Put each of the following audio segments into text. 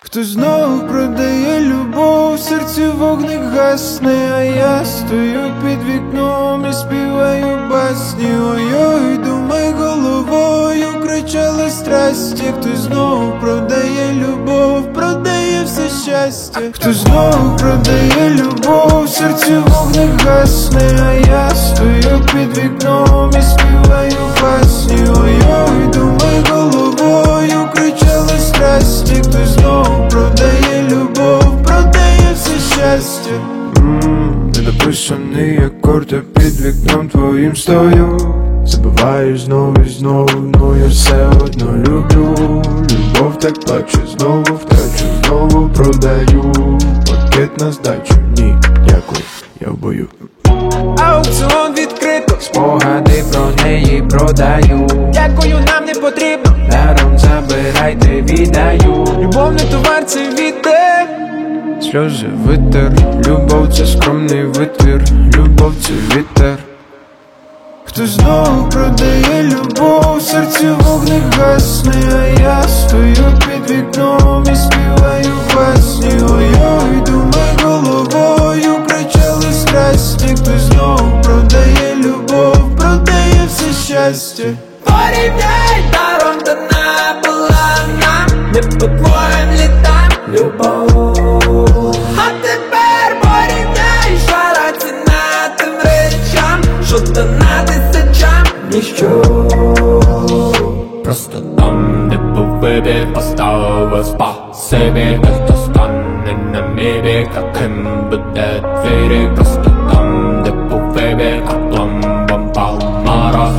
Хто знову продає любов, в серці вогник гасне, а я стою під вікном і співаю басні. Ой-ой, думай головою, кричали страсті. Хто знову продає любов, продає все щастя. Хто знову продає любов, в серці вогник гасне, а я стою під вікном і співаю басні. Ой-ой, думай головою, кричали страсті. Хто знову продає любов, продає все щастя. Недописаний акорд, я під вікном твоїм стою. Забиваю знову і знову, но я все одно люблю. Любов так плаче, знову втрачу, знову продаю. Пакет на здачу, ні, дякую, я в бою. Аукціон відкрито, спогади про неї продаю. дякую, нам не потрібно, Даром забирайте, віддаю. любов не товар, це вітер. Сльози витер, любов це скромний витвір. Любов це вітер. Хто знову продає любов, в серці вогник гасне, а я стою під вікном і співаю басні. Ой-ой, думай головою, кричали страсті. Хто знову продає любов, продає все щастя. Порівняй даром, та не була нам, не по твоїм літам любов. А тепер порівняй, жара ціна тим речам, що дана тисячам ніщо. Просто там, де був вибір, поставив спасибі. Хто стане на мій бік, яким буде твій рік. Просто там, де був вибір, а пломбом палмара.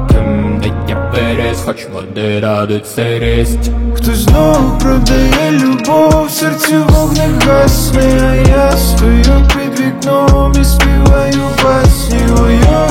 Хоч води радить сирість. Хто знову продає любов, в серці вогник гасне, а я стою під вікном і співаю басні. Ой-ой,